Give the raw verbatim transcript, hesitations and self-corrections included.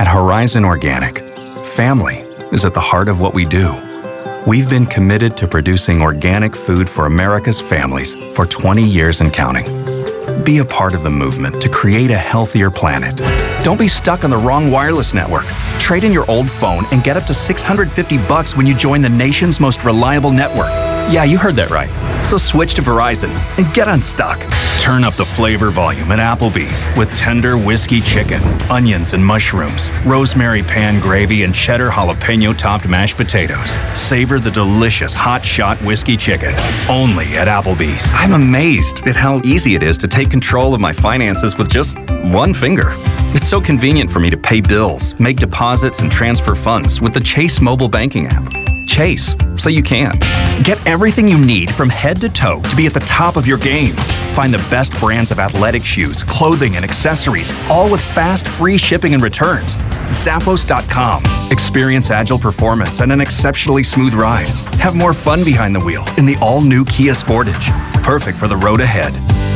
Horizon Organic, family is at the heart of what we do. We've been committed to producing organic food for America's families for twenty years and counting. Be a part of the movement to create a healthier planet. Don't be stuck on the wrong wireless network. Trade in your old phone and get up to six hundred fifty bucks when you join the nation's most reliable network. Yeah, you heard that right. So switch to Verizon and get unstuck. Turn up the flavor volume at Applebee's with tender whiskey chicken, onions and mushrooms, rosemary pan gravy, and cheddar jalapeno topped mashed potatoes. Savor the delicious hot shot whiskey chicken only at Applebee's. I'm amazed at how easy it is to take control of my finances with just one finger. It's so convenient for me to pay bills, make deposits, and transfer funds with the Chase mobile banking app. Chase, so you can. Get everything you need from head to toe to be at the top of your game. Find the best brands of athletic shoes, clothing, and accessories, all with fast, free shipping and returns. Zappos dot com. Experience agile performance and an exceptionally smooth ride. Have more fun behind the wheel in the all-new Kia Sportage. Perfect for the road ahead.